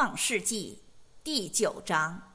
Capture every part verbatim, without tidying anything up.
创世纪第九章。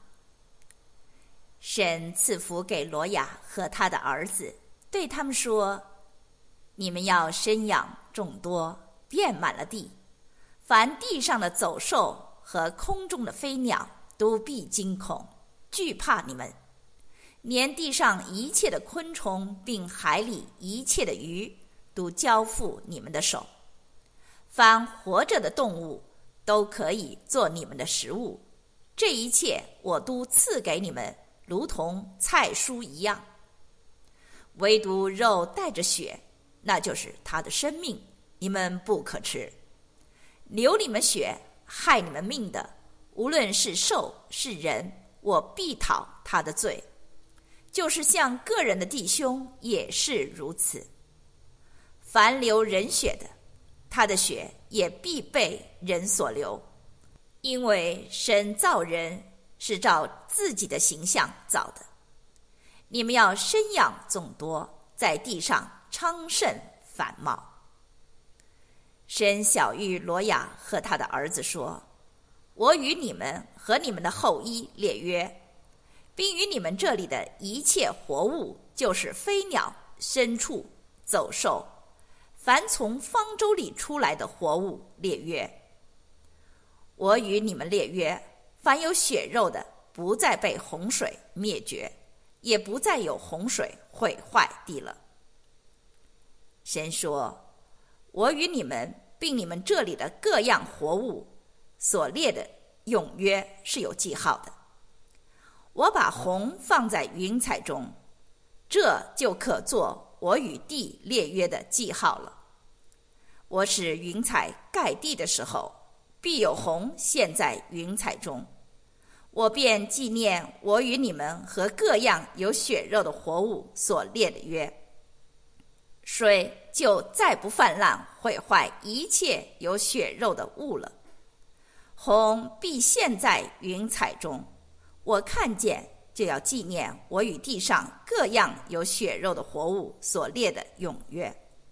神赐福给罗亚和他的儿子，对他们说：你们要生养众多，遍满了地，凡地上的走兽和空中的飞鸟都必惊恐惧怕你们，连地上一切的昆虫并海里一切的鱼都交付你们的手。凡活着的动物都可以做你们的食物，这一切我都赐给你们，如同菜蔬一样。唯独肉带着血，那就是他的生命，你们不可吃。流你们血害你们命的，无论是兽是人，我必讨他的罪，就是像个人的弟兄也是如此。凡流人血的，他的血也必被人所流，因为神造人是照自己的形象造的。你们要生养众多，在地上昌盛繁茂。神晓谕罗亚和他的儿子说：我与你们和你们的后裔列约，并与你们这里的一切活物，就是飞鸟、牲畜、走兽，凡从方舟里出来的活物列约。我与你们列约，凡有血肉的，不再被洪水灭绝，也不再有洪水毁坏地了。神说：我与你们并你们这里的各样活物所列的永约是有记号的。我把虹放在云彩中，这就可做我与地列约的记号了。我使云彩盖地的时候，必有虹现在云彩中，我便纪念我与你们和各样有血肉的活物所列的约。水就再不泛滥毁坏一切有血肉的物了。虹必现在云彩中，我看见就要纪念我与地上各样有血肉的活物所列的永约。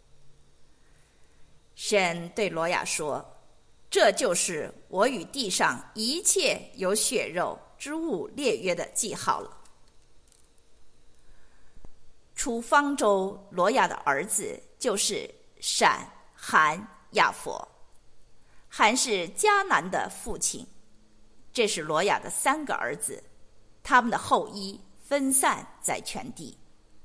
神对罗亚说：这就是我与地上一切有血肉之物列约的记号了。出方舟罗亚的儿子就是闪、含、亚佛。含是迦南的父亲，这是罗亚的三个儿子，他们的后裔分散在全地。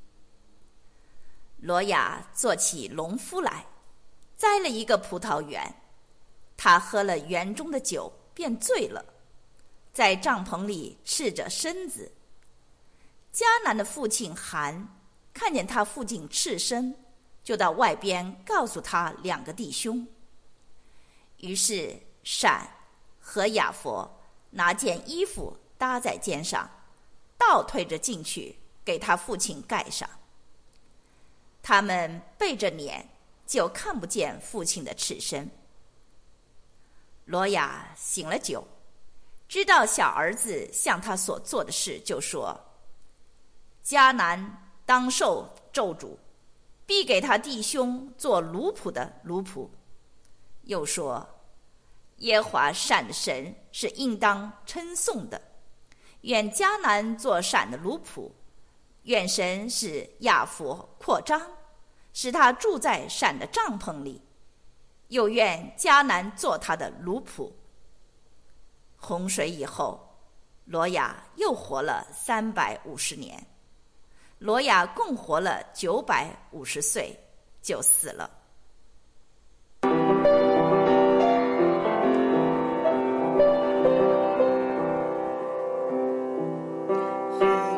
罗亚做起农夫来，栽了一个葡萄园，他喝了园中的酒，便醉了，在帐篷里赤着身子。迦南的父亲含看见他父亲赤身，就到外边告诉他两个弟兄。于是闪和亚佛拿件衣服搭在肩上，倒推着进去，给他父亲盖上。他们背着脸，就看不见父亲的赤身。罗亚醒了酒，知道小儿子向他所做的事，就说：迦南当受咒诅，必给他弟兄做奴仆的奴仆。又说：耶和华闪的神是应当称颂的，愿迦南做闪的奴仆，愿神使亚佛扩张，使他住在闪的帐篷里，又愿迦南做他的奴仆。洪水以后，罗亚又活了三百五十年。罗亚共活了九百五十岁，就死了。 呼